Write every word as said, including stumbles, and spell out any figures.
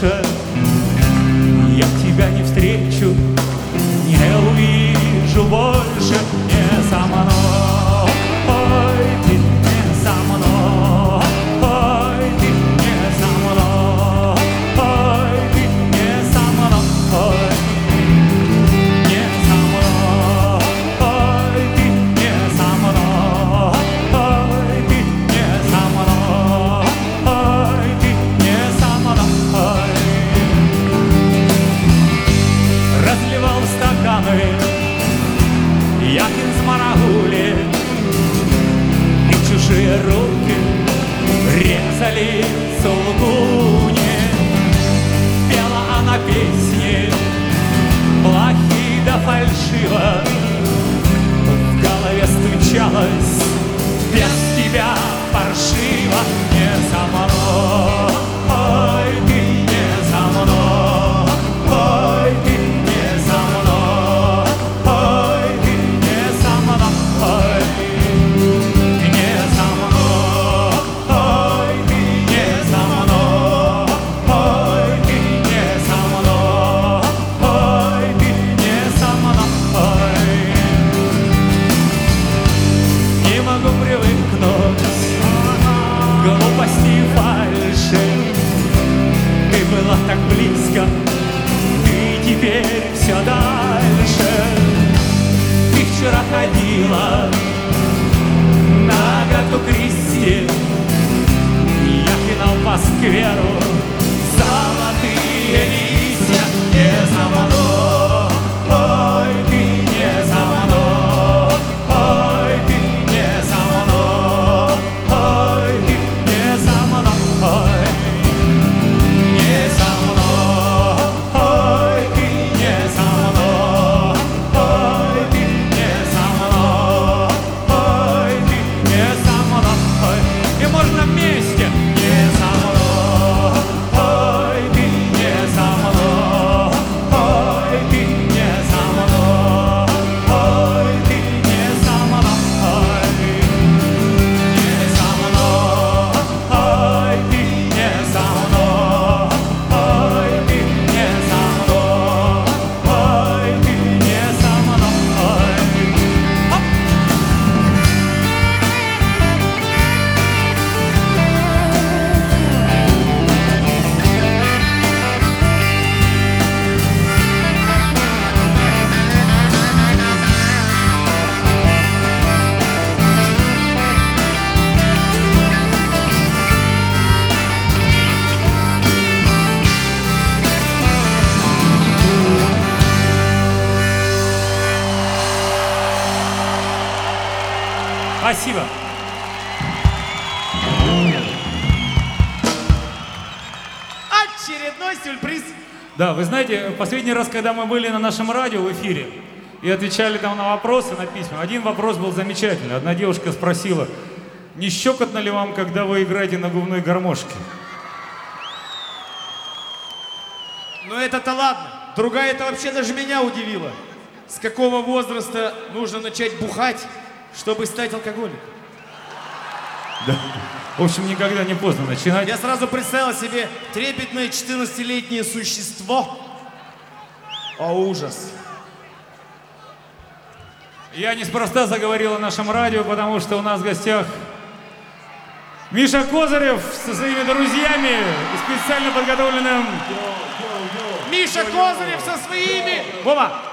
дальше. Я тебя не встречу, не увижу больше. Не со мной, ой, ты не со мной, ой, ты не со мной, ой, ты не со мной, не со мной, ой, ты не со мной, ой, ты не со мной, ой, ты не со мной. Разливал стаканы Якин с Марагули, и чужие руки резали сулугуни. Пела она песни плохие да фальшиво, в голове стучалось без тебя паршиво. Не со мной, ой, ты не со мной, ой, ты не со мной, ой, ты не со мной, не со мной, ой, ты не со мной, ой, ты не со мной, ой, ты не со мной. Не могу привыкнуть к глупости и фальши. Ты была так близко, ты теперь все дальше. Ты вчера ходила на Агату Кристи, я пинал по скверу золотые листья. Не со мной, ой, ты не со мной, ой, ты не со мной, ой, ты не со мной, не со мной, ой, ты не со мной, ой, ты не со мной, ой, ты не со мной. И можно вместе. Не со мной, ой, ты не со мной, ой, ты не со мной, ой, ты не со мной, не со мной, ой, ты не со мной, ой, ты не со мной, ой, ты не со мной. Оп! Спасибо. Очередной сюрприз. Да, вы знаете, последний раз, когда мы были на нашем радио в эфире и отвечали там на вопросы, на письма, один вопрос был замечательный. Одна девушка спросила, не щекотно ли вам, когда вы играете на губной гармошке? Но это-то ладно. Другая это вообще даже меня удивила. С какого возраста нужно начать бухать, чтобы стать алкоголиком? Да. В общем, никогда не поздно начинать. Я сразу представил себе трепетное четырнадцатилетнее существо. О, ужас. Я неспроста заговорил о нашем радио, потому что у нас в гостях Миша Козырев со своими друзьями и специально подготовленным... Миша Козырев со своими... Вова!